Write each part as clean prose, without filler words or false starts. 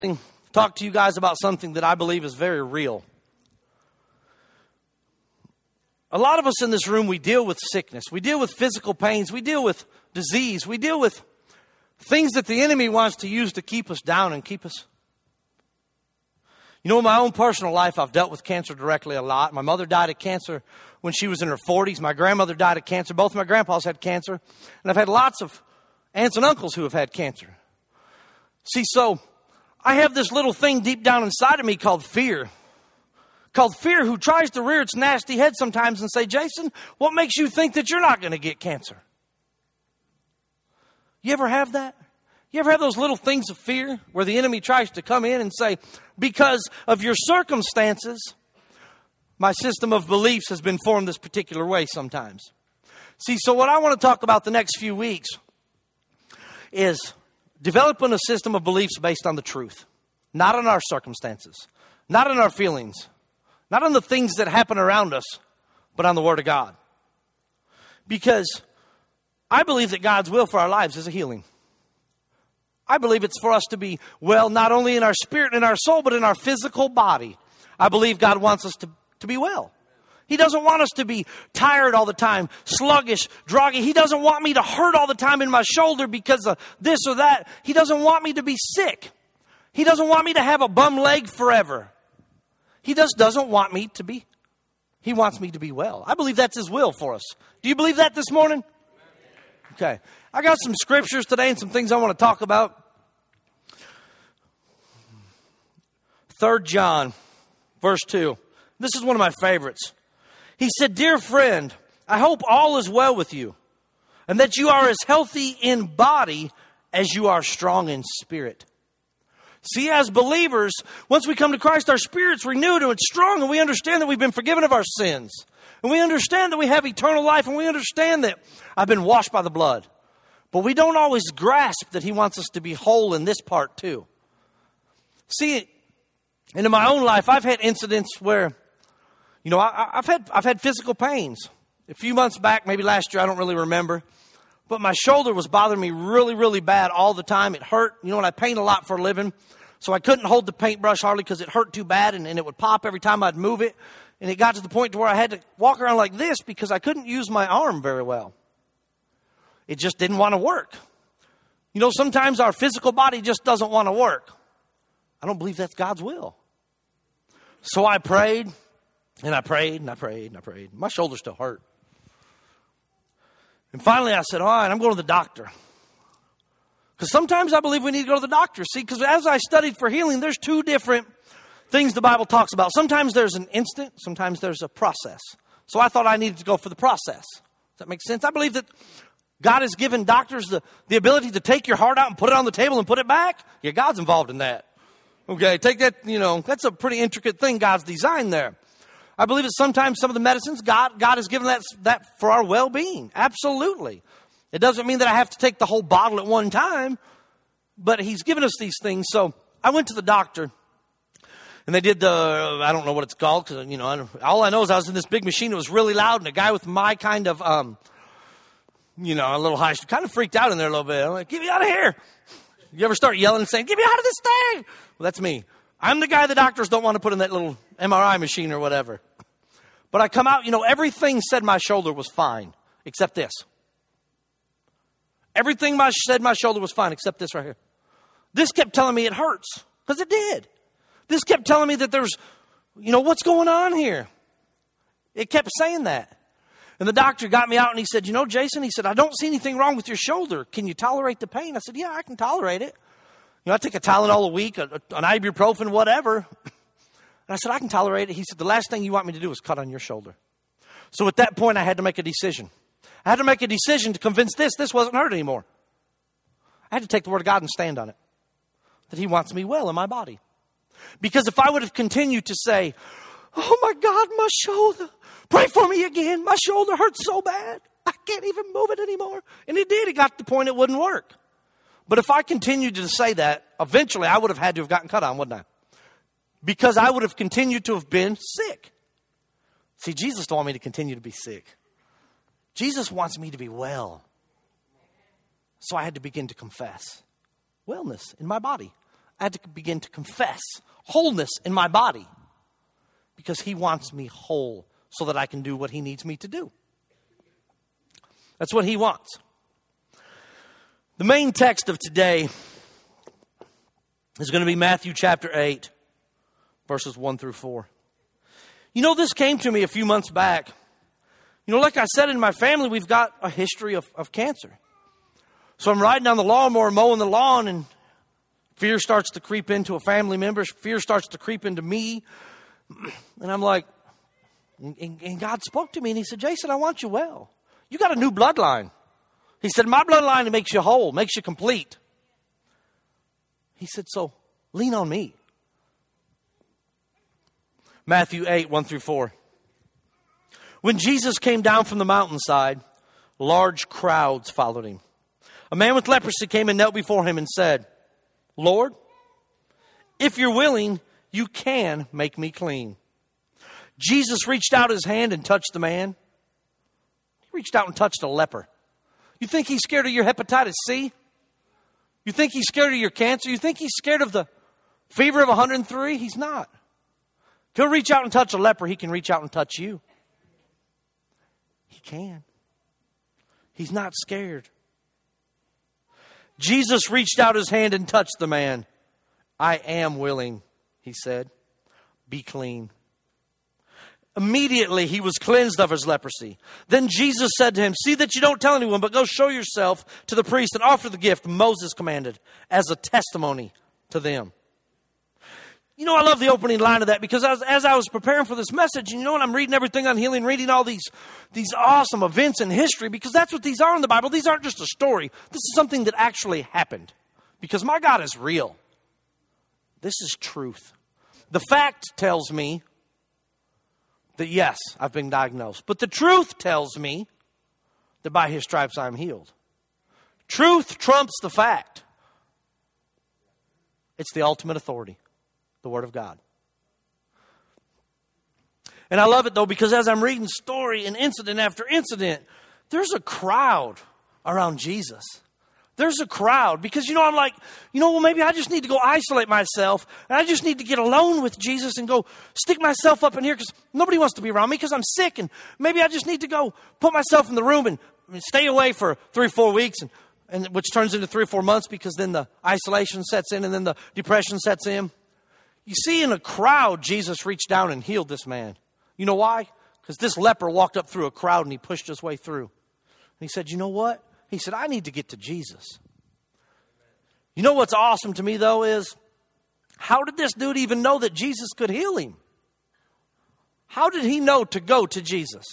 talk to you guys about something that I believe is very real. A lot of us in this room, we deal with sickness. We deal with physical pains. We deal with disease. We deal with things that the enemy wants to use to keep us down and keep us. You know, in my own personal life, I've dealt with cancer directly a lot. My mother died of cancer when she was in her 40s. My grandmother died of cancer. Both my grandpas had cancer. And I've had lots of aunts and uncles who have had cancer. See, so I have this little thing deep down inside of me called fear. Who tries to rear its nasty head sometimes and say, Jason, what makes you think that you're not going to get cancer? You ever have that? You ever have those little things of fear where the enemy tries to come in and say, because of your circumstances, my system of beliefs has been formed this particular way sometimes. See, so what I want to talk about the next few weeks is developing a system of beliefs based on the truth, not on our circumstances, not on our feelings, not on the things that happen around us, but on the Word of God. Because I believe that God's will for our lives is a healing. I believe it's for us to be well, not only in our spirit and our soul, but in our physical body. I believe God wants us to be well. He doesn't want us to be tired all the time, sluggish, druggy. He doesn't want me to hurt all the time in my shoulder because of this or that. He doesn't want me to be sick. He doesn't want me to have a bum leg forever. He just doesn't want me to be. He wants me to be well. I believe that's His will for us. Do you believe that this morning? Okay. I got some scriptures today and some things I want to talk about. 3 John, verse 2. This is one of my favorites. He said, Dear friend, I hope all is well with you, and that you are as healthy in body as you are strong in spirit. See, as believers, once we come to Christ, our spirit's renewed and it's strong, and we understand that we've been forgiven of our sins. And we understand that we have eternal life, and we understand that I've been washed by the blood. But we don't always grasp that He wants us to be whole in this part too. See, and in my own life, I've had incidents where, you know, I've had physical pains. A few months back, maybe last year, I don't really remember. But my shoulder was bothering me really, really bad all the time. It hurt. You know, and I paint a lot for a living. So I couldn't hold the paintbrush hardly because it hurt too bad. And it would pop every time I'd move it. And it got to the point to where I had to walk around like this because I couldn't use my arm very well. It just didn't want to work. You know, sometimes our physical body just doesn't want to work. I don't believe that's God's will. So I prayed, and I prayed, and I prayed, and I prayed. My shoulder still hurt. And finally I said, all right, I'm going to the doctor. Because sometimes I believe we need to go to the doctor. See, because as I studied for healing, there's two different things the Bible talks about. Sometimes there's an instant, sometimes there's a process. So I thought I needed to go for the process. Does that make sense? I believe that God has given doctors the ability to take your heart out and put it on the table and put it back. Yeah, God's involved in that. Okay, take that, you know, that's a pretty intricate thing God's designed there. I believe that sometimes some of the medicines, God has given that for our well-being. Absolutely. It doesn't mean that I have to take the whole bottle at one time, but He's given us these things. So I went to the doctor, and they did I don't know what it's called, because, you know, all I know is I was in this big machine. It was really loud, and a guy with my kind of, you know, a little high, kind of freaked out in there a little bit. I'm like, get me out of here. You ever start yelling and saying, get me out of this thing? Well, that's me. I'm the guy the doctors don't want to put in that little MRI machine or whatever. But I come out, you know, everything said my shoulder was fine, except this. Everything said my shoulder was fine, except this right here. This kept telling me it hurts, because it did. This kept telling me that there's, you know, what's going on here? It kept saying that. And the doctor got me out and he said, you know, Jason, he said, I don't see anything wrong with your shoulder. Can you tolerate the pain? I said, yeah, I can tolerate it. You know, I take a Tylenol a week, an ibuprofen, whatever. And I said, I can tolerate it. He said, the last thing you want me to do is cut on your shoulder. So at that point, I had to make a decision. I had to make a decision to convince this wasn't hurt anymore. I had to take the Word of God and stand on it. That He wants me well in my body. Because if I would have continued to say, oh my God, my shoulder, pray for me again. My shoulder hurts so bad. I can't even move it anymore. And it did. It got to the point it wouldn't work. But if I continued to say that, eventually I would have had to have gotten cut on, wouldn't I? Because I would have continued to have been sick. See, Jesus don't want me to continue to be sick. Jesus wants me to be well. So I had to begin to confess wellness in my body. I had to begin to confess wholeness in my body because he wants me whole so that I can do what he needs me to do. That's what he wants. The main text of today is going to be Matthew chapter 8, verses 1 through 4. You know, this came to me a few months back. You know, like I said, in my family, we've got a history of cancer. So I'm riding down the lawnmower, mowing the lawn, and fear starts to creep into a family member. Fear starts to creep into me. And I'm like, and God spoke to me, and he said, Jason, I want you well. You got a new bloodline. He said, my bloodline makes you whole, makes you complete. He said, so lean on me. Matthew 8, 1 through 4. When Jesus came down from the mountainside, large crowds followed him. A man with leprosy came and knelt before him and said, Lord, if you're willing, you can make me clean. Jesus reached out his hand and touched the man. He reached out and touched a leper. You think he's scared of your hepatitis C? You think he's scared of your cancer? You think he's scared of the fever of 103? He's not. He'll reach out and touch a leper. He can reach out and touch you. He can. He's not scared. Jesus reached out his hand and touched the man. I am willing, he said. Be clean. Immediately he was cleansed of his leprosy. Then Jesus said to him, see that you don't tell anyone, but go show yourself to the priest and offer the gift Moses commanded as a testimony to them. You know, I love the opening line of that because as I was preparing for this message, you know, and I'm reading everything on healing, reading all these awesome events in history, because that's what these are in the Bible. These aren't just a story. This is something that actually happened because my God is real. This is truth. The fact tells me that, yes, I've been diagnosed. But the truth tells me that by his stripes I'm healed. Truth trumps the fact. It's the ultimate authority. The Word of God. And I love it, though, because as I'm reading story and incident after incident, there's a crowd around Jesus. There's a crowd because, you know, I'm like, you know, well, maybe I just need to go isolate myself and I just need to get alone with Jesus and go stick myself up in here because nobody wants to be around me because I'm sick, and maybe I just need to go put myself in the room and stay away for 3 or 4 weeks, and which turns into 3 or 4 months because then the isolation sets in and then the depression sets in. You see, in a crowd, Jesus reached down and healed this man. You know why? Because this leper walked up through a crowd and he pushed his way through. And he said, you know what? He said, I need to get to Jesus. You know what's awesome to me, though, is how did this dude even know that Jesus could heal him? How did he know to go to Jesus?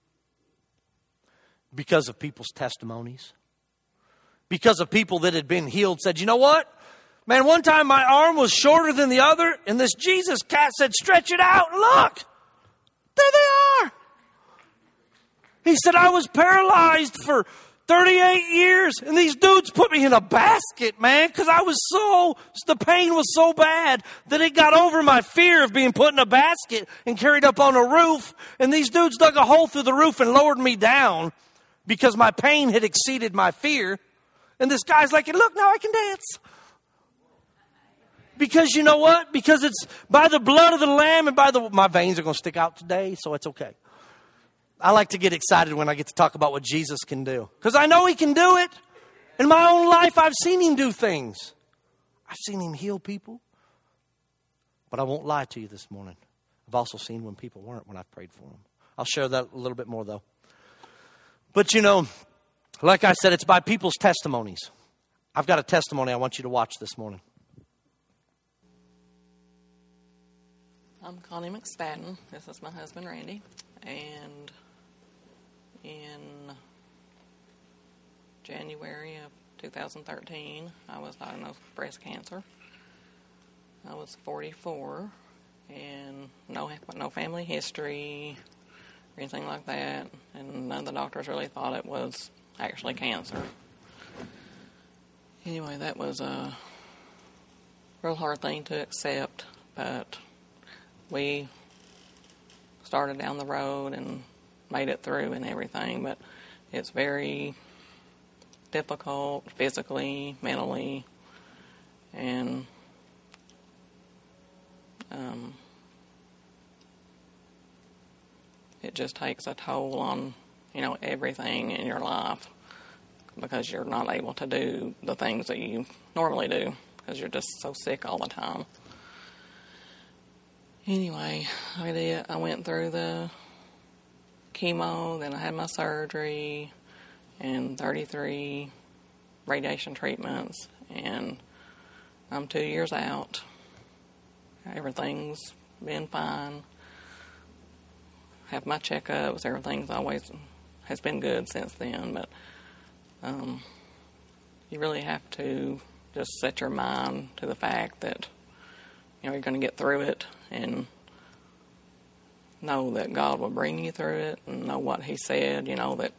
Because of people's testimonies. Because of people that had been healed said, you know what? Man, one time my arm was shorter than the other, and this Jesus cat said, stretch it out, and look, there they are. He said, I was paralyzed for 38 years, and these dudes put me in a basket, man, because the pain was so bad that it got over my fear of being put in a basket and carried up on a roof, and these dudes dug a hole through the roof and lowered me down because my pain had exceeded my fear, and this guy's like, look, now I can dance. Because you know what? Because it's by the blood of the Lamb and my veins are going to stick out today, so it's okay. I like to get excited when I get to talk about what Jesus can do. Because I know he can do it. In my own life, I've seen him do things. I've seen him heal people. But I won't lie to you this morning. I've also seen when people weren't when I've prayed for them. I'll share that a little bit more, though. But, you know, like I said, it's by people's testimonies. I've got a testimony I want you to watch this morning. I'm Connie McSpadden. This is my husband, Randy. And in January of 2013, I was diagnosed with breast cancer. I was 44 and no family history or anything like that. And none of the doctors really thought it was actually cancer. Anyway, that was a real hard thing to accept, but we started down the road and made it through and everything, but it's very difficult physically, mentally, and it just takes a toll on, everything in your life because you're not able to do the things that you normally do because you're just so sick all the time. Anyway, I went through the chemo, then I had my surgery and 33 radiation treatments, and I'm 2 years out. Everything's been fine. Have my checkups. Everything's always has been good since then. But you really have to just set your mind to the fact that you're going to get through it, and know that God will bring you through it, and know what He said. That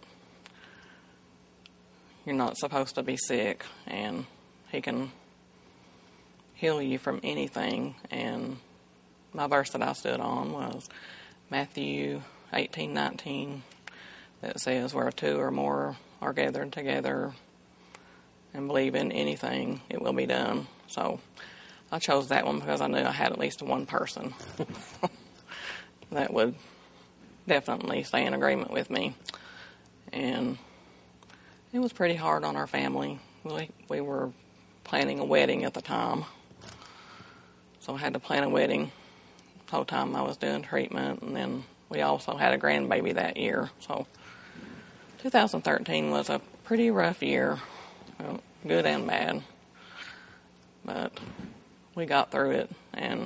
you're not supposed to be sick, and He can heal you from anything. And my verse that I stood on was Matthew 18:19, that says, "Where two or more are gathered together and believe in anything, it will be done." So I chose that one because I knew I had at least one person that would definitely stay in agreement with me. And it was pretty hard on our family. We were planning a wedding at the time, so I had to plan a wedding the whole time I was doing treatment, and then we also had a grandbaby that year. So 2013 was a pretty rough year, good and bad, but we got through it, and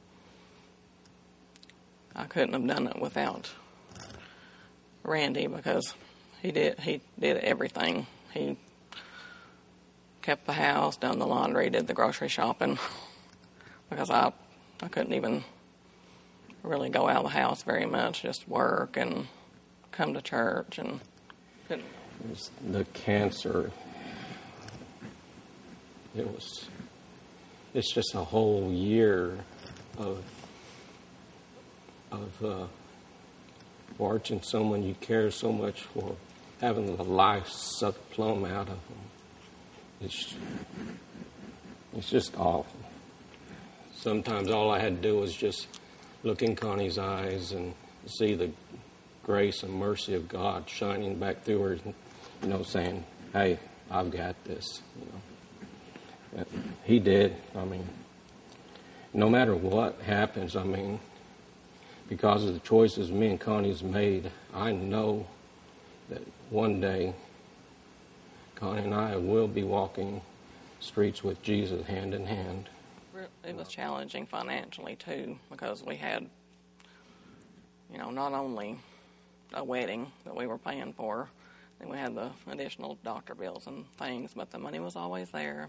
I couldn't have done it without Randy because he did everything. He kept the house, done the laundry, did the grocery shopping because I couldn't even really go out of the house very much, just work and come to church and couldn't. The cancer, it's just a whole year of watching someone you care so much for, having the life sucked plumb out of them. It's just awful. Sometimes all I had to do was just look in Connie's eyes and see the grace and mercy of God shining back through her, saying, "Hey, I've got this." He did. No matter what happens, because of the choices me and Connie's made, I know that one day Connie and I will be walking streets with Jesus hand in hand. It was challenging financially too, because we had, not only a wedding that we were paying for, then we had the additional doctor bills and things, but the money was always there.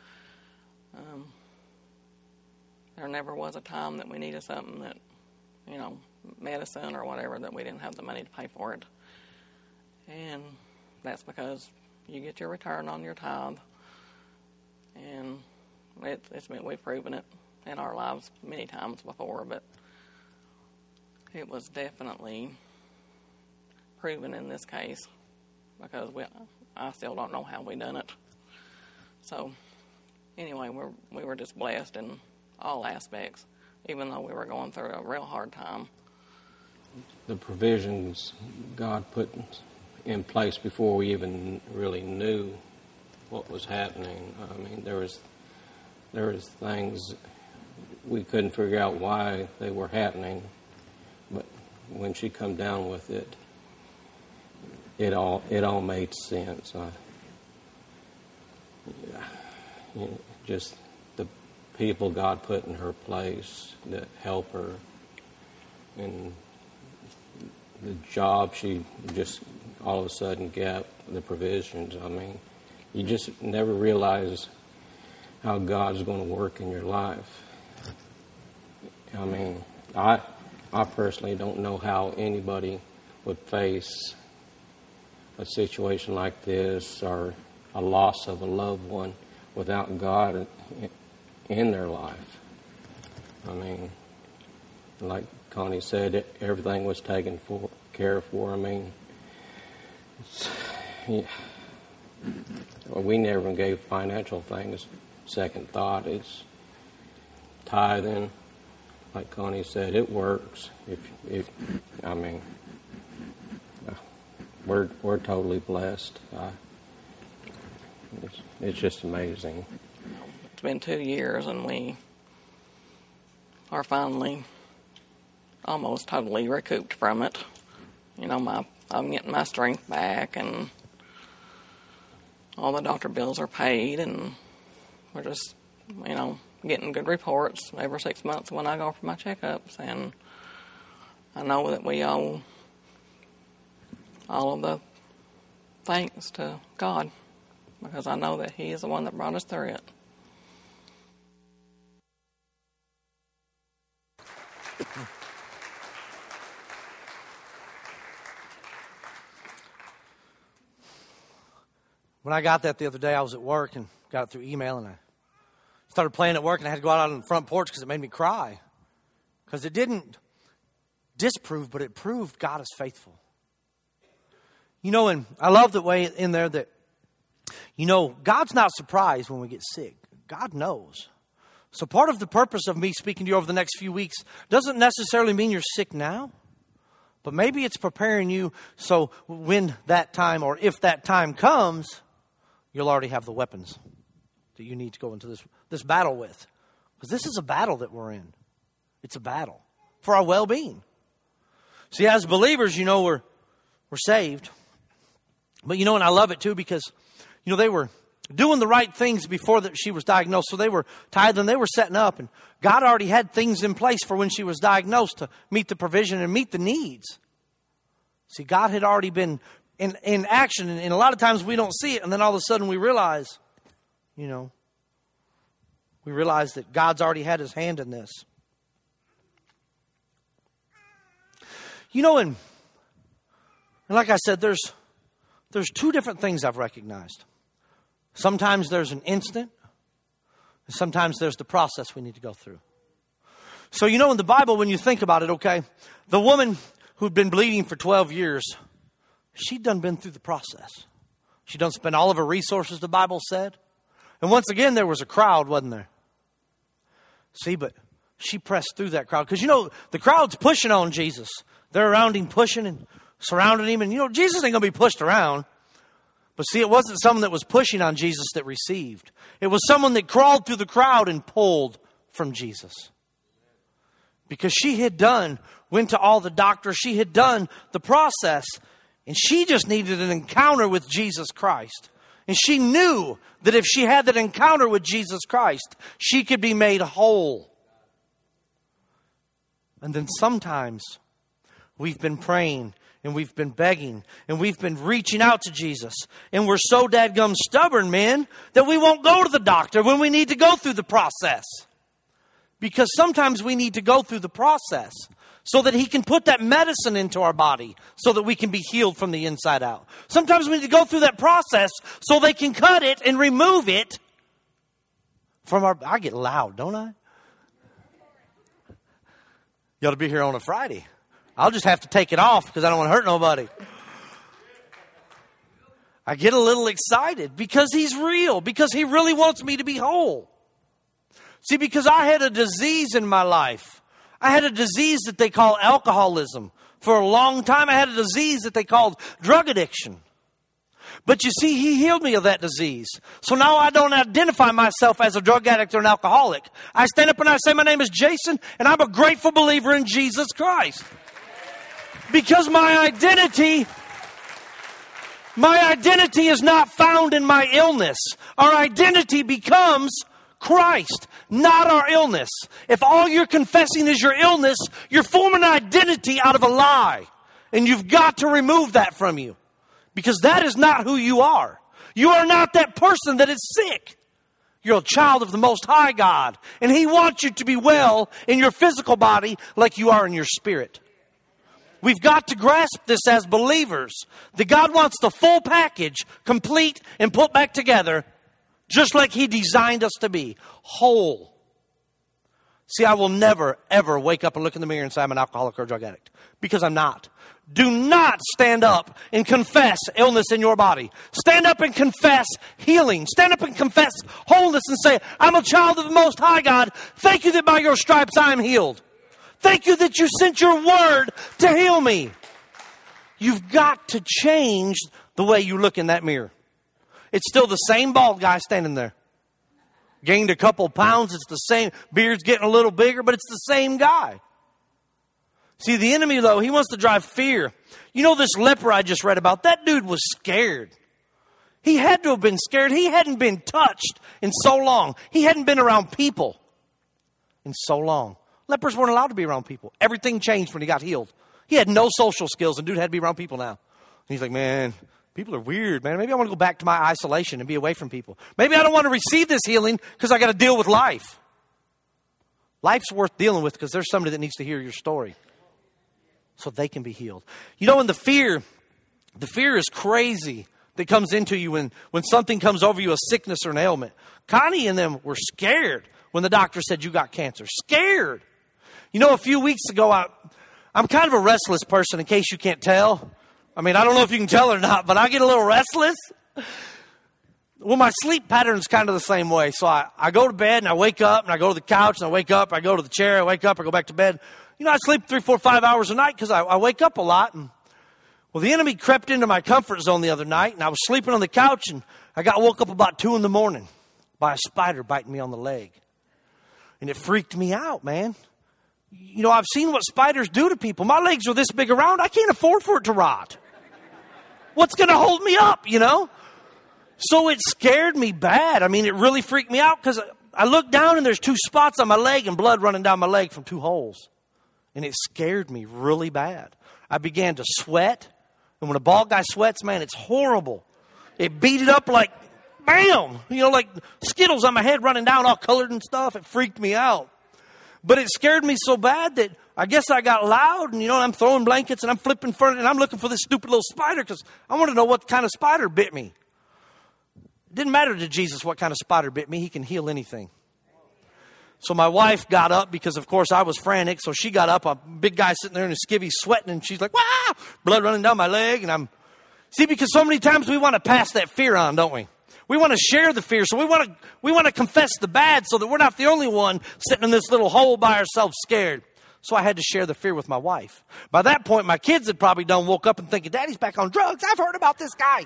There never was a time that we needed something that, medicine or whatever, that we didn't have the money to pay for it. And that's because you get your return on your tithe. And we've proven it in our lives many times before, but it was definitely proven in this case because I still don't know how we done it. So anyway, we were just blessed in all aspects, even though we were going through a real hard time. The provisions God put in place before we even really knew what was happening. There was things we couldn't figure out why they were happening, but when she come down with it, it all made sense. Just the people God put in her place that help her, and the job she just all of a sudden got, the provisions. You just never realize how God's going to work in your life. I personally don't know how anybody would face a situation like this or a loss of a loved one without God in their life. Like Connie said, everything was taken care for. We never gave financial things second thought. It's tithing, like Connie said, it works. We're totally blessed. It's just amazing. It's been 2 years, and we are finally almost totally recouped from it. I'm getting my strength back, and all the doctor bills are paid, and we're just, getting good reports every 6 months when I go for my checkups. And I know that we owe all of the thanks to God, because I know that He is the one that brought us through it. When I got that the other day, I was at work and got it through email, and I started playing at work, and I had to go out on the front porch because it made me cry. Because it didn't disprove, but it proved God is faithful. And I love the way in there that, God's not surprised when we get sick. God knows. So part of the purpose of me speaking to you over the next few weeks doesn't necessarily mean you're sick now, but maybe it's preparing you so when that time, or if that time comes, you'll already have the weapons that you need to go into this battle with. Because this is a battle that we're in. It's a battle for our well-being. See, as believers, we're saved. But and I love it too, because, they were doing the right things before that she was diagnosed. So they were tithing, they were setting up, and God already had things in place for when she was diagnosed to meet the provision and meet the needs. See, God had already been in action, and a lot of times we don't see it, and then all of a sudden we realize, that God's already had His hand in this. And like I said, there's two different things I've recognized. Sometimes there's an instant, and sometimes there's the process we need to go through. So, in the Bible, when you think about it, okay, the woman who'd been bleeding for 12 years, she'd done been through the process. She done spent all of her resources, the Bible said. And once again, there was a crowd, wasn't there? See, but she pressed through that crowd. Because, the crowd's pushing on Jesus. They're around Him, pushing and surrounding Him. And, Jesus ain't going to be pushed around. But see, it wasn't someone that was pushing on Jesus that received. It was someone that crawled through the crowd and pulled from Jesus. Because she had went to all the doctors. She had done the process. And she just needed an encounter with Jesus Christ. And she knew that if she had that encounter with Jesus Christ, she could be made whole. And then sometimes we've been praying and we've been begging and we've been reaching out to Jesus. And we're so dadgum stubborn, men, that we won't go to the doctor when we need to go through the process. Because sometimes we need to go through the process so that He can put that medicine into our body so that we can be healed from the inside out. Sometimes we need to go through that process so they can cut it and remove it from our... I get loud, don't I? You ought to be here on a Friday. I'll just have to take it off because I don't want to hurt nobody. I get a little excited because He's real, because He really wants me to be whole. See, because I had a disease in my life. I had a disease that they call alcoholism. For a long time, I had a disease that they called drug addiction. But you see, He healed me of that disease. So now I don't identify myself as a drug addict or an alcoholic. I stand up and I say, my name is Jason, and I'm a grateful believer in Jesus Christ. Because my identity is not found in my illness. Our identity becomes Christ, not our illness. If all you're confessing is your illness, you're forming an identity out of a lie. And you've got to remove that from you. Because that is not who you are. You are not that person that is sick. You're a child of the Most High God. And He wants you to be well in your physical body like you are in your spirit. We've got to grasp this as believers. That God wants the full package, complete and put back together, just like He designed us to be, whole. See, I will never, ever wake up and look in the mirror and say I'm an alcoholic or a drug addict. Because I'm not. Do not stand up and confess illness in your body. Stand up and confess healing. Stand up and confess wholeness and say, I'm a child of the Most High God. Thank you that by your stripes I am healed. Thank you that you sent your word to heal me. You've got to change the way you look in that mirror. It's still the same bald guy standing there. Gained a couple pounds. It's the same. Beard's getting a little bigger, but it's the same guy. See, the enemy, though, he wants to drive fear. You know this leper I just read about? That dude was scared. He had to have been scared. He hadn't been touched in so long. He hadn't been around people in so long. Lepers weren't allowed to be around people. Everything changed when he got healed. He had no social skills, and dude had to be around people now. And he's like, man, people are weird, man. Maybe I want to go back to my isolation and be away from people. Maybe I don't want to receive this healing because I got to deal with life. Life's worth dealing with because there's somebody that needs to hear your story so they can be healed. You know, and the fear is crazy that comes into you when something comes over you, a sickness or an ailment. Connie and them were scared when the doctor said you got cancer. Scared. You know, a few weeks ago, I'm kind of a restless person, in case you can't tell. I mean, I don't know if you can tell or not, but I get a little restless. Well, my sleep pattern is kind of the same way. So I go to bed and I wake up and I go to the couch and I wake up, I go to the chair, I wake up, I go back to bed. You know, I sleep 3, 4, 5 hours a night because I wake up a lot. And well, the enemy crept into my comfort zone the other night, and I was sleeping on the couch, and I woke up about 2 a.m. by a spider biting me on the leg. And it freaked me out, man. You know, I've seen what spiders do to people. My legs are this big around. I can't afford for it to rot. What's going to hold me up, you know? So it scared me bad. I mean, it really freaked me out because I looked down, and there's 2 spots on my leg and blood running down my leg from 2 holes. And it scared me really bad. I began to sweat. And when a bald guy sweats, man, it's horrible. It beat it up like, bam! You know, like Skittles on my head running down all colored and stuff. It freaked me out. But it scared me so bad that I guess I got loud. And, you know, I'm throwing blankets and I'm flipping furniture. And I'm looking for this stupid little spider because I want to know what kind of spider bit me. It didn't matter to Jesus what kind of spider bit me. He can heal anything. So my wife got up because, of course, I was frantic. So she got up, a big guy sitting there in a skivvy sweating. And she's like, wow, blood running down my leg. And see, because so many times we want to pass that fear on, don't we? We want to share the fear. So we want to confess the bad so that we're not the only one sitting in this little hole by ourselves scared. So I had to share the fear with my wife. By that point, my kids had probably woke up and thinking, Daddy's back on drugs. I've heard about this guy.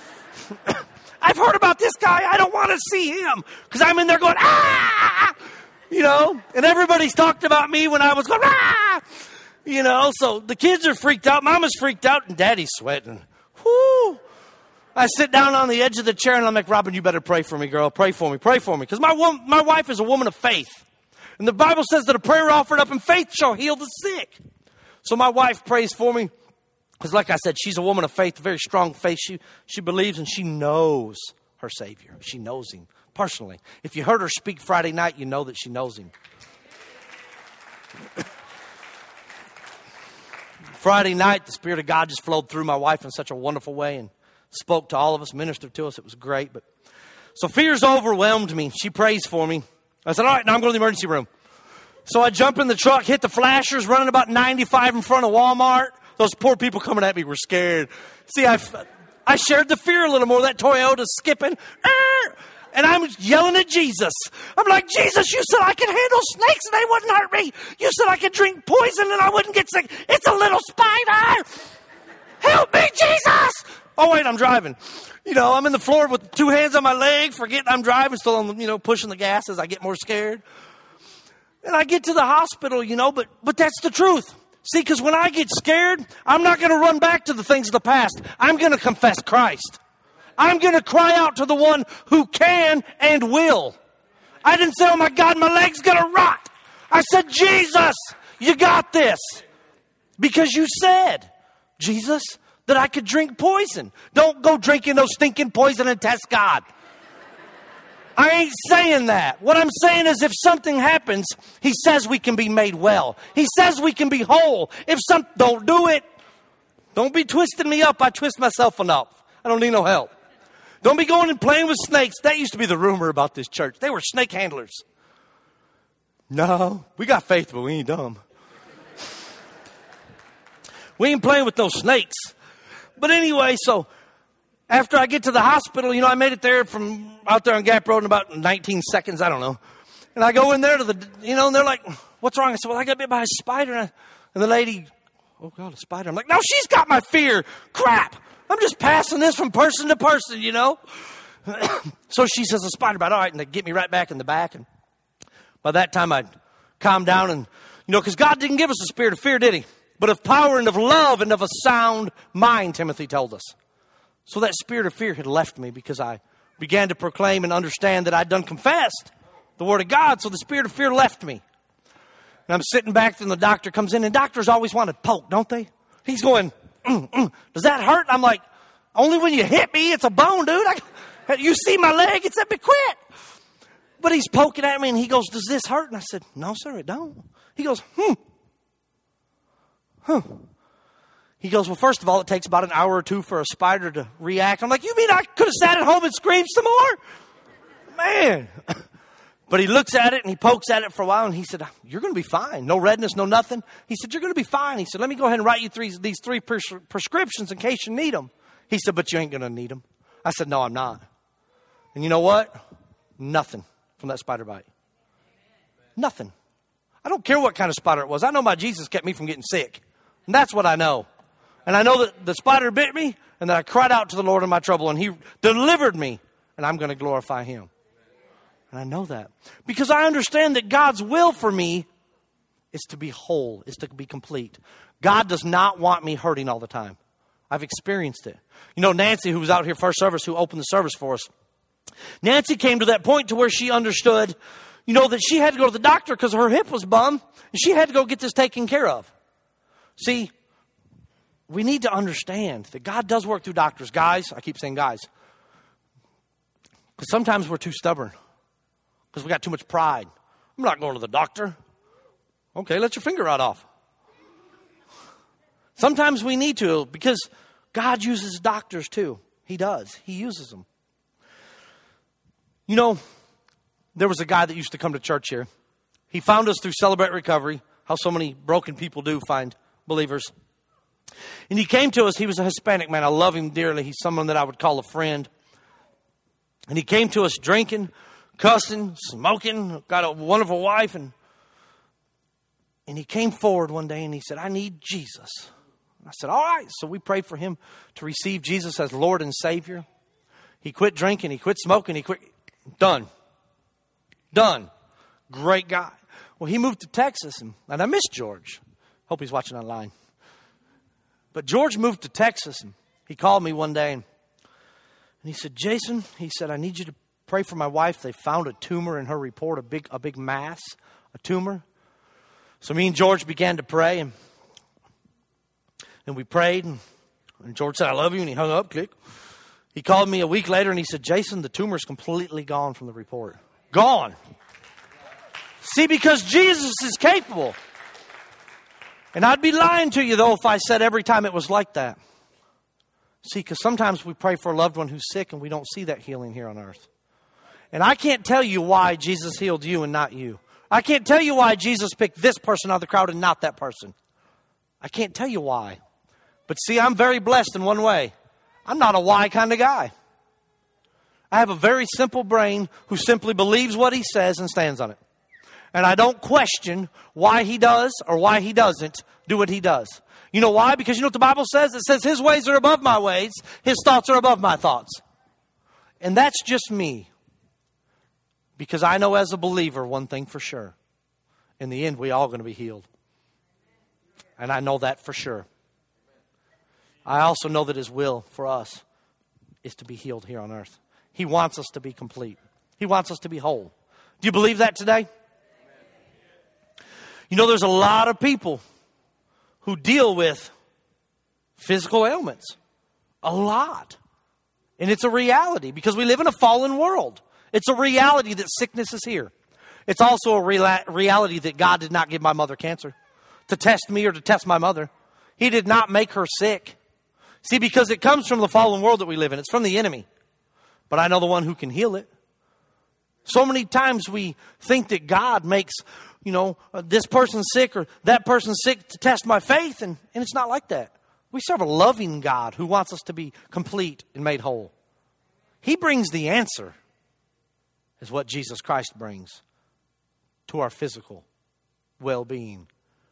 I've heard about this guy. I don't want to see him because I'm in there going, ah! You know, and everybody's talked about me when I was going, ah! You know, so the kids are freaked out. Mama's freaked out, and Daddy's sweating. Whoo! I sit down on the edge of the chair, and I'm like, Robin, you better pray for me, girl. Pray for me. Pray for me. Because my wife is a woman of faith. And the Bible says that a prayer offered up in faith shall heal the sick. So my wife prays for me. Because like I said, she's a woman of faith, very strong faith. She believes and she knows her Savior. She knows him personally. If you heard her speak Friday night, you know that she knows him. Friday night, the Spirit of God just flowed through my wife in such a wonderful way and spoke to all of us, ministered to us. It was great. So fear's overwhelmed me. She prays for me. I said, all right, now I'm going to the emergency room. So I jump in the truck, hit the flashers, running about 95 in front of Walmart. Those poor people coming at me were scared. See, I shared the fear a little more. That Toyota's skipping. And I'm yelling at Jesus. I'm like, Jesus, you said I could handle snakes and they wouldn't hurt me. You said I could drink poison and I wouldn't get sick. It's a little spider. Help me, Jesus. Oh, wait, I'm driving. You know, I'm in the floor with 2 hands on my leg, forgetting I'm driving, still on, you know, pushing the gas as I get more scared. And I get to the hospital, you know, but that's the truth. See, because when I get scared, I'm not going to run back to the things of the past. I'm going to confess Christ. I'm going to cry out to the one who can and will. I didn't say, oh my God, my leg's going to rot. I said, Jesus, you got this. Because you said, Jesus, that I could drink poison. Don't go drinking no stinking poison and test God. I ain't saying that. What I'm saying is if something happens, he says we can be made well. He says we can be whole. Don't do it. Don't be twisting me up. I twist myself enough. I don't need no help. Don't be going and playing with snakes. That used to be the rumor about this church. They were snake handlers. No, we got faith, but we ain't dumb. We ain't playing with no snakes. But anyway, so after I get to the hospital, you know, I made it there from out there on Gap Road in about 19 seconds. I don't know. And I go in there to and they're like, what's wrong? I said, well, I got bit by a spider. And the lady, oh, God, a spider. I'm like, no, she's got my fear. Crap. I'm just passing this from person to person, you know. So she says, a spider bite. All right, and they get me right back in the back. And by that time, I'd calmed down. And, you know, because God didn't give us a spirit of fear, did he? But of power and of love and of a sound mind, Timothy told us. So that spirit of fear had left me because I began to proclaim and understand that I'd done confessed the word of God. So the spirit of fear left me. And I'm sitting back, and the doctor comes in, and doctors always want to poke, don't they? He's going, does that hurt? I'm like, only when you hit me, it's a bone, dude. You see my leg? It's at me, quit. But he's poking at me, and he goes, does this hurt? And I said, no, sir, it don't. He goes, He goes, well, first of all, it takes about an hour or two for a spider to react. I'm like, you mean I could have sat at home and screamed some more? Man. But he looks at it and he pokes at it for a while, and he said, you're going to be fine. No redness, no nothing. He said, you're going to be fine. He said, let me go ahead and write you these three prescriptions in case you need them. He said, but you ain't going to need them. I said, no, I'm not. And you know what? Nothing from that spider bite. Nothing. I don't care what kind of spider it was. I know my Jesus kept me from getting sick. And that's what I know. And I know that the spider bit me, and that I cried out to the Lord in my trouble, and he delivered me, and I'm going to glorify him. And I know that. Because I understand that God's will for me is to be whole, is to be complete. God does not want me hurting all the time. I've experienced it. You know, Nancy, who was out here first service, who opened the service for us, Nancy came to that point to where she understood, you know, that she had to go to the doctor because her hip was bum, and she had to go get this taken care of. See, we need to understand that God does work through doctors. Guys, I keep saying guys, because sometimes we're too stubborn, because we got too much pride. I'm not going to the doctor. Okay, let your finger right off. Sometimes we need to, because God uses doctors too. He does. He uses them. You know, there was a guy that used to come to church here. He found us through Celebrate Recovery, how so many broken people do find believers. And he came to us. He was a Hispanic man. I love him dearly. He's someone that I would call a friend. And he came to us drinking, cussing, smoking, got a wonderful wife. And he came forward one day and he said, I need Jesus. And I said, all right. So we prayed for him to receive Jesus as Lord and Savior. He quit drinking. He quit smoking. He quit. Done. Great guy. Well, he moved to Texas, and I miss George. Hope he's watching online. But George moved to Texas, and he called me one day, and he said, Jason, he said, I need you to pray for my wife. They found a tumor in her report, a big mass, a tumor. So me and George began to pray, and we prayed, and George said, I love you, and he hung up, click. He called me a week later, and he said, Jason, the tumor's completely gone from the report. Gone. See, because Jesus is capable. And I'd be lying to you, though, if I said every time it was like that. See, because sometimes we pray for a loved one who's sick and we don't see that healing here on earth. And I can't tell you why Jesus healed you and not you. I can't tell you why Jesus picked this person out of the crowd and not that person. I can't tell you why. But see, I'm very blessed in one way. I'm not a why kind of guy. I have a very simple brain who simply believes what he says and stands on it. And I don't question why he does or why he doesn't do what he does. You know why? Because you know what the Bible says? It says his ways are above my ways. His thoughts are above my thoughts. And that's just me. Because I know as a believer one thing for sure. In the end, we all going to be healed. And I know that for sure. I also know that his will for us is to be healed here on earth. He wants us to be complete. He wants us to be whole. Do you believe that today? You know, there's a lot of people who deal with physical ailments. A lot. And it's a reality because we live in a fallen world. It's a reality that sickness is here. It's also a reality that God did not give my mother cancer to test me or to test my mother. He did not make her sick. See, because it comes from the fallen world that we live in. It's from the enemy. But I know the one who can heal it. So many times we think that God makes, this person sick or that person sick to test my faith. And it's not like that. We serve a loving God who wants us to be complete and made whole. He brings the answer, is what Jesus Christ brings to our physical well-being.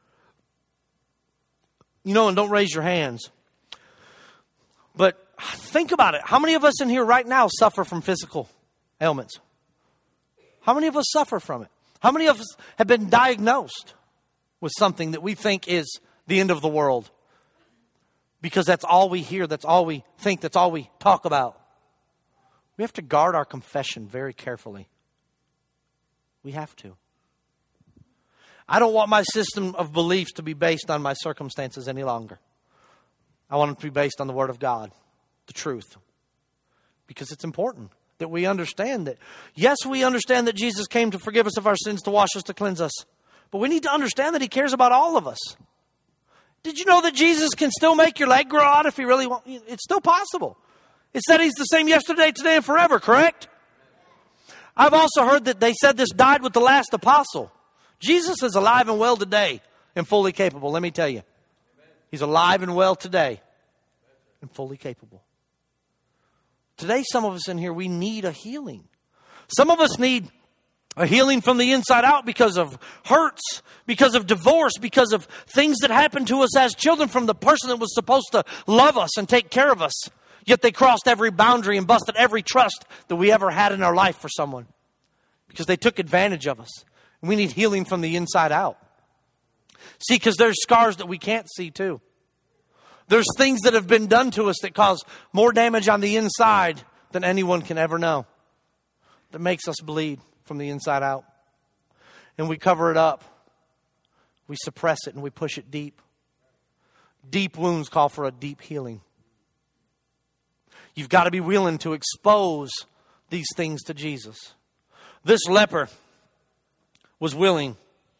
You know, and don't raise your hands. But think about it. How many of us in here right now suffer from physical ailments? How many of us suffer from it? How many of us have been diagnosed with something that we think is the end of the world? Because that's all we hear, that's all we think, that's all we talk about. We have to guard our confession very carefully. We have to. I don't want my system of beliefs to be based on my circumstances any longer. I want it to be based on the Word of God, the truth. Because it's important that we understand that. Yes, we understand that Jesus came to forgive us of our sins, to wash us, to cleanse us. But we need to understand that He cares about all of us. Did you know that Jesus can still make your leg grow out if He really wants? It's still possible. It said He's the same yesterday, today, and forever, correct? I've also heard that they said this died with the last apostle. Jesus is alive and well today and fully capable, let me tell you. He's alive and well today and fully capable. Today, some of us in here, we need a healing. Some of us need a healing from the inside out because of hurts, because of divorce, because of things that happened to us as children from the person that was supposed to love us and take care of us. Yet they crossed every boundary and busted every trust that we ever had in our life for someone because they took advantage of us. And we need healing from the inside out. See, because there's scars that we can't see too. There's things that have been done to us that cause more damage on the inside than anyone can ever know. That makes us bleed from the inside out. And we cover it up. We suppress it and we push it deep. Deep wounds call for a deep healing. You've got to be willing to expose these things to Jesus. This leper was willing.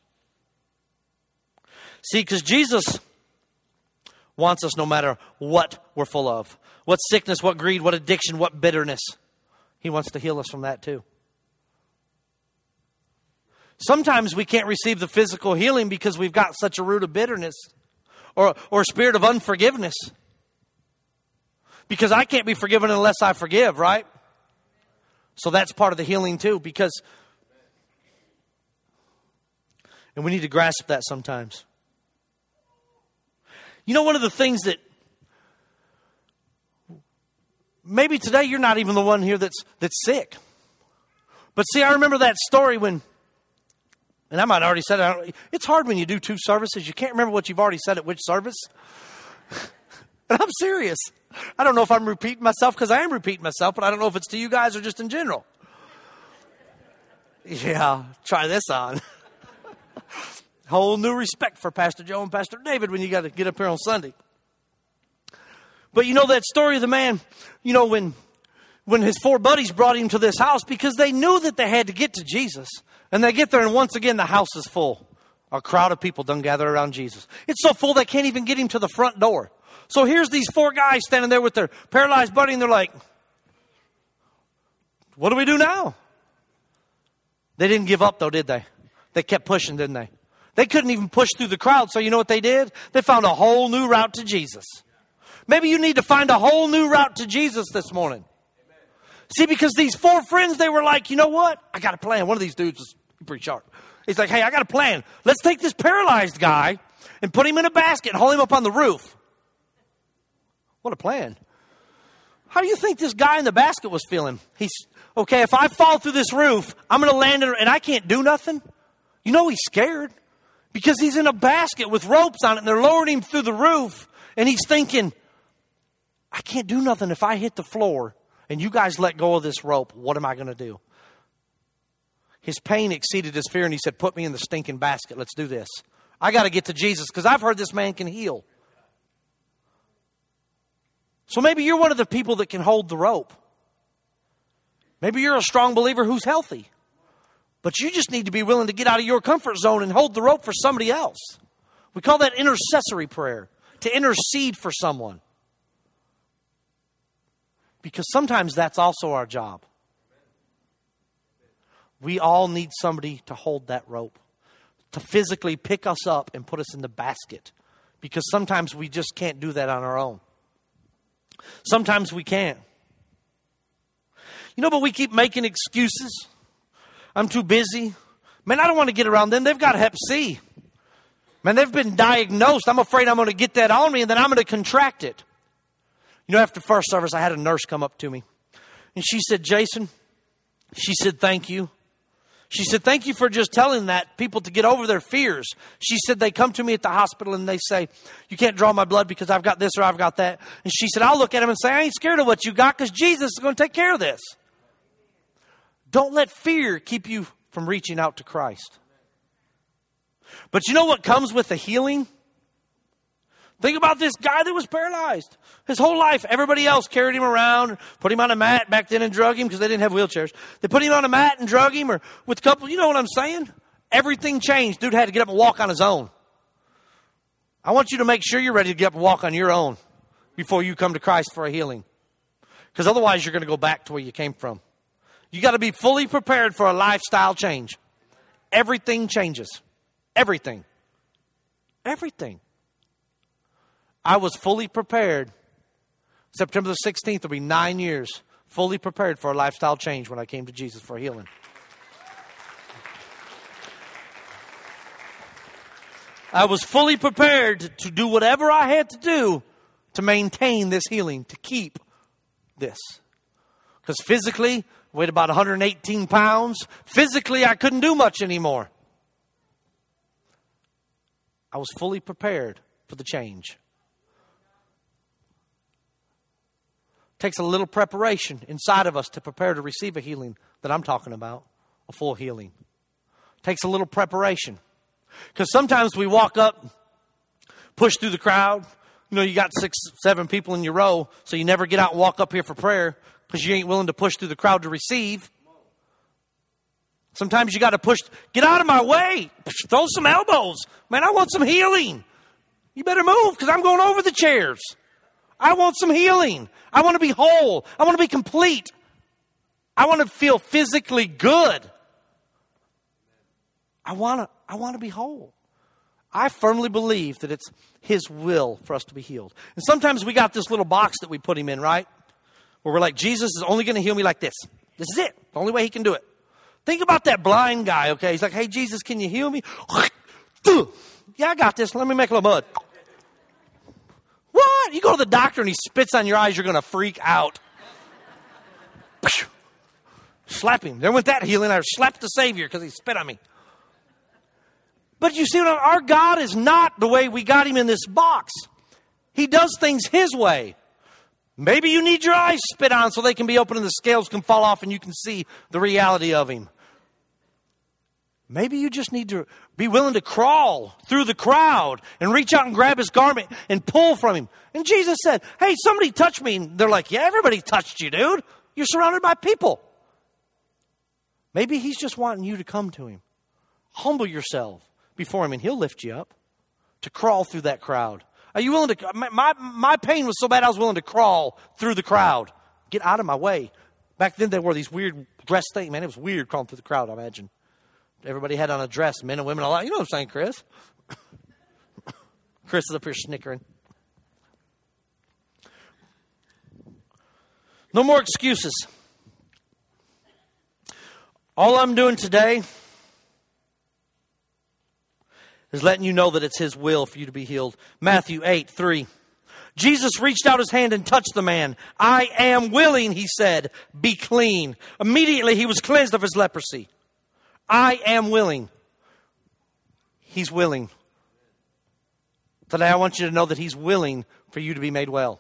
See, because Jesus wants us no matter what we're full of. What sickness, what greed, what addiction, what bitterness. He wants to heal us from that too. Sometimes we can't receive the physical healing because we've got such a root of bitterness or a spirit of unforgiveness. Because I can't be forgiven unless I forgive, right? So that's part of the healing too. And we need to grasp that sometimes. You know, one of the things that maybe today you're not even the one here that's sick. But see, I remember that story when, and I might have already said it. It's hard when you do two services. You can't remember what you've already said at which service. And I'm serious. I don't know if I'm repeating myself because I am repeating myself, but I don't know if it's to you guys or just in general. Yeah, try this on. Whole new respect for Pastor Joe and Pastor David when you got to get up here on Sunday. But you know that story of the man, you know, when his four buddies brought him to this house because they knew that they had to get to Jesus. And they get there and once again the house is full. A crowd of people done gather around Jesus. It's so full they can't even get him to the front door. So here's these four guys standing there with their paralyzed buddy and they're like, what do we do now? They didn't give up though, did they? They kept pushing, didn't they? They couldn't even push through the crowd. So you know what they did? They found a whole new route to Jesus. Maybe you need to find a whole new route to Jesus this morning. See, because these four friends, they were like, you know what? I got a plan. One of these dudes was pretty sharp. He's like, hey, I got a plan. Let's take this paralyzed guy and put him in a basket and hold him up on the roof. What a plan. How do you think this guy in the basket was feeling? He's, okay, if I fall through this roof, I'm going to land in, and I can't do nothing. You know he's scared because he's in a basket with ropes on it and they're lowering him through the roof. And he's thinking, I can't do nothing if I hit the floor and you guys let go of this rope. What am I going to do? His pain exceeded his fear and he said, put me in the stinking basket. Let's do this. I got to get to Jesus because I've heard this man can heal. So maybe you're one of the people that can hold the rope. Maybe you're a strong believer who's healthy. But you just need to be willing to get out of your comfort zone and hold the rope for somebody else. We call that intercessory prayer, to intercede for someone. Because sometimes that's also our job. We all need somebody to hold that rope, to physically pick us up and put us in the basket. Because sometimes we just can't do that on our own. Sometimes we can't. You know, but we keep making excuses. I'm too busy. Man, I don't want to get around them. They've got Hep C. Man, they've been diagnosed. I'm afraid I'm going to get that on me and then I'm going to contract it. You know, after first service, I had a nurse come up to me. And she said, Jason, she said, thank you. She said, thank you for just telling that people to get over their fears. She said, they come to me at the hospital and they say, you can't draw my blood because I've got this or I've got that. And she said, I'll look at them and say, I ain't scared of what you got because Jesus is going to take care of this. Don't let fear keep you from reaching out to Christ. But you know what comes with the healing? Think about this guy that was paralyzed. His whole life, everybody else carried him around, put him on a mat back then and drug him because they didn't have wheelchairs. They put him on a mat and drug him, or with a couple, you know what I'm saying? Everything changed. Dude had to get up and walk on his own. I want you to make sure you're ready to get up and walk on your own before you come to Christ for a healing. Because otherwise you're going to go back to where you came from. You got to be fully prepared for a lifestyle change. Everything changes. Everything. Everything. I was fully prepared. September the 16th will be 9 years. Fully prepared for a lifestyle change when I came to Jesus for healing. I was fully prepared to do whatever I had to do to maintain this healing, to keep this. Because physically, I weighed about 118 pounds. Physically, I couldn't do much anymore. I was fully prepared for the change. Takes a little preparation inside of us to prepare to receive a healing that I'm talking about, a full healing. Takes a little preparation. Because sometimes we walk up, push through the crowd. You know, you got 6, 7 people in your row, so you never get out and walk up here for prayer because you ain't willing to push through the crowd to receive. Sometimes you got to push, get out of my way, throw some elbows. Man, I want some healing. You better move because I'm going over the chairs. I want some healing. I want to be whole. I want to be complete. I want to feel physically good. I want to be whole. I firmly believe that it's His will for us to be healed. And sometimes we got this little box that we put Him in, right? Where we're like, Jesus is only going to heal me like this. This is it. The only way He can do it. Think about that blind guy, okay? He's like, hey, Jesus, can you heal me? Yeah, I got this. Let me make a little mud. What? You go to the doctor and he spits on your eyes, you're going to freak out. Slap him. There went that healing. I slapped the Savior because he spit on me. But you see, our God is not the way we got Him in this box. He does things His way. Maybe you need your eyes spit on so they can be open and the scales can fall off and you can see the reality of Him. Maybe you just need to be willing to crawl through the crowd and reach out and grab His garment and pull from Him. And Jesus said, hey, somebody touched me. And they're like, yeah, everybody touched you, dude. You're surrounded by people. Maybe He's just wanting you to come to Him. Humble yourself before Him and He'll lift you up to crawl through that crowd. Are you willing to? My pain was so bad I was willing to crawl through the crowd. Get out of my way. Back then they wore these weird dress things. Man, it was weird crawling through the crowd, I imagine. Everybody had on a dress, men and women alike. You know what I'm saying, Chris? Chris is up here snickering. No more excuses. All I'm doing today is letting you know that it's His will for you to be healed. Matthew 8:3. Jesus reached out His hand and touched the man. I am willing, He said, be clean. Immediately he was cleansed of his leprosy. I am willing. He's willing. Today I want you to know that He's willing for you to be made well.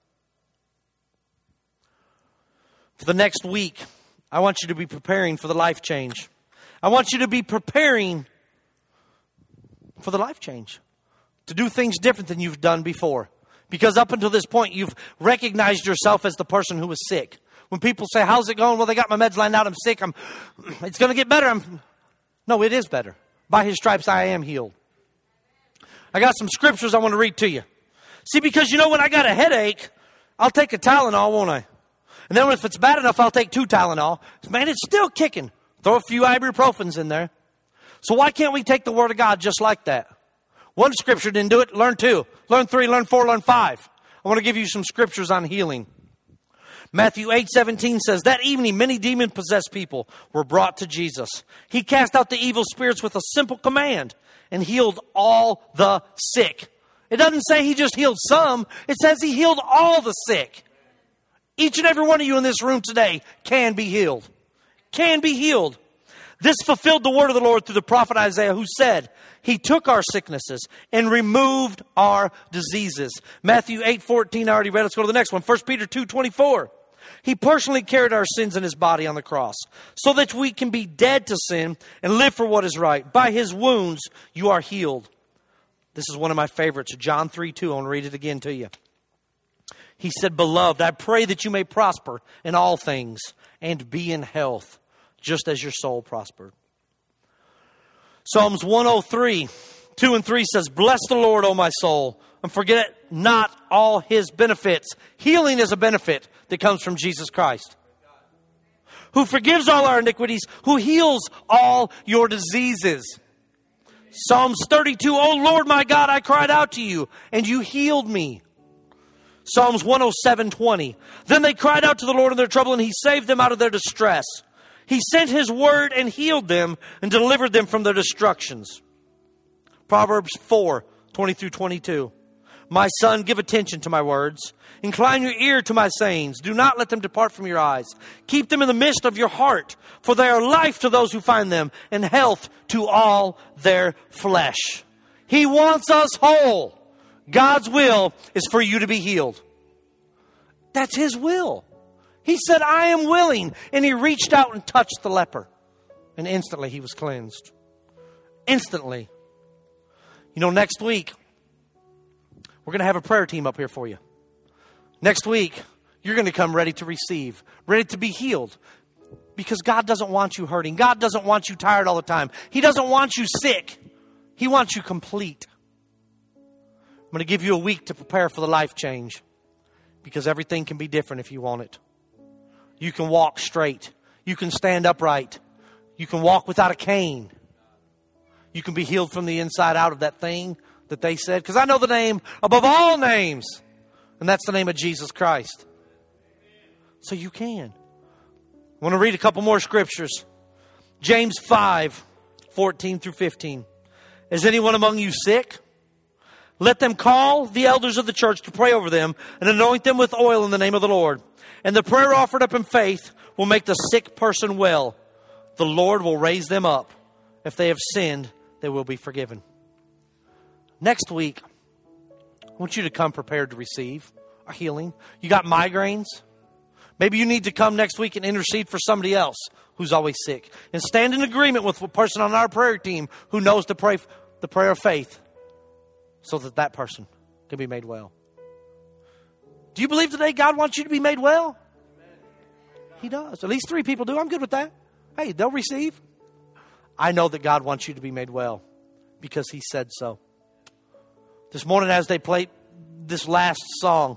For the next week, I want you to be preparing for the life change. I want you to be preparing for the life change. To do things different than you've done before. Because up until this point, you've recognized yourself as the person who was sick. When people say, how's it going? Well, they got my meds lined out. I'm sick. It's going to get better. No, it is better. By His stripes, I am healed. I got some scriptures I want to read to you. See, because you know, when I got a headache, I'll take a Tylenol, won't I? And then if it's bad enough, I'll take 2 Tylenol. Man, it's still kicking. Throw a few ibuprofens in there. So why can't we take the Word of God just like that? One scripture didn't do it. Learn 2. Learn 3. Learn 4. Learn 5. I want to give you some scriptures on healing. Matthew 8:17 says, that evening many demon-possessed people were brought to Jesus. He cast out the evil spirits with a simple command. and healed all the sick. It doesn't say he just healed some. It says he healed all the sick. Each and every one of you in this room today can be healed. Can be healed. This fulfilled the word of the Lord through the prophet Isaiah, who said, he took our sicknesses and removed our diseases. Matthew 8:14, I already read. Let's go to the next one. 1 Peter 2:24. He personally carried our sins in his body on the cross so that we can be dead to sin and live for what is right. By his wounds, you are healed. This is one of my favorites. John 3:2. I want to read it again to you. He said, beloved, I pray that you may prosper in all things and be in health, just as your soul prospered. Psalms 103:2-3 says, bless the Lord, O my soul, and forget not all his benefits. Healing is a benefit that comes from Jesus Christ, who forgives all our iniquities, who heals all your diseases. Psalms 32, O Lord my God, I cried out to you, and you healed me. Psalms 107:20. Then they cried out to the Lord in their trouble, and he saved them out of their distress. He sent his word and healed them and delivered them from their destructions. Proverbs 4:20-22. My son, give attention to my words. Incline your ear to my sayings. Do not let them depart from your eyes. Keep them in the midst of your heart, for they are life to those who find them and health to all their flesh. He wants us whole. God's will is for you to be healed. That's his will. He said, I am willing. And he reached out and touched the leper. And instantly he was cleansed. Instantly. You know, next week, we're going to have a prayer team up here for you. Next week, you're going to come ready to receive, ready to be healed. Because God doesn't want you hurting. God doesn't want you tired all the time. He doesn't want you sick. He wants you complete. I'm going to give you a week to prepare for the life change. Because everything can be different if you want it. You can walk straight. You can stand upright. You can walk without a cane. You can be healed from the inside out of that thing that they said. Because I know the name above all names. And that's the name of Jesus Christ. So you can. I want to read a couple more scriptures. James 5:14-15. Is anyone among you sick? Let them call the elders of the church to pray over them and anoint them with oil in the name of the Lord. And the prayer offered up in faith will make the sick person well. The Lord will raise them up. If they have sinned, they will be forgiven. Next week, I want you to come prepared to receive a healing. You got migraines? Maybe you need to come next week and intercede for somebody else who's always sick. And stand in agreement with a person on our prayer team who knows to pray the prayer of faith so that that person can be made well. Do you believe today God wants you to be made well? He does. At least 3 people do. I'm good with that. Hey, they'll receive. I know that God wants you to be made well because he said so. This morning as they played this last song,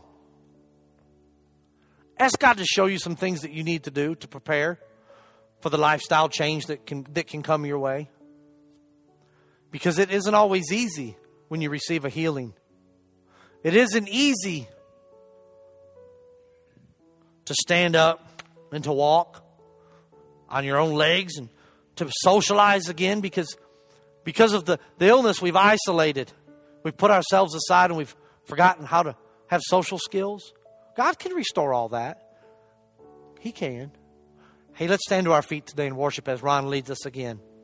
ask God to show you some things that you need to do to prepare for the lifestyle change that can come your way. Because it isn't always easy when you receive a healing. It isn't easy to stand up and to walk on your own legs and to socialize again because of the illness we've isolated. We've put ourselves aside and we've forgotten how to have social skills. God can restore all that. He can. Hey, let's stand to our feet today and worship as Ron leads us again.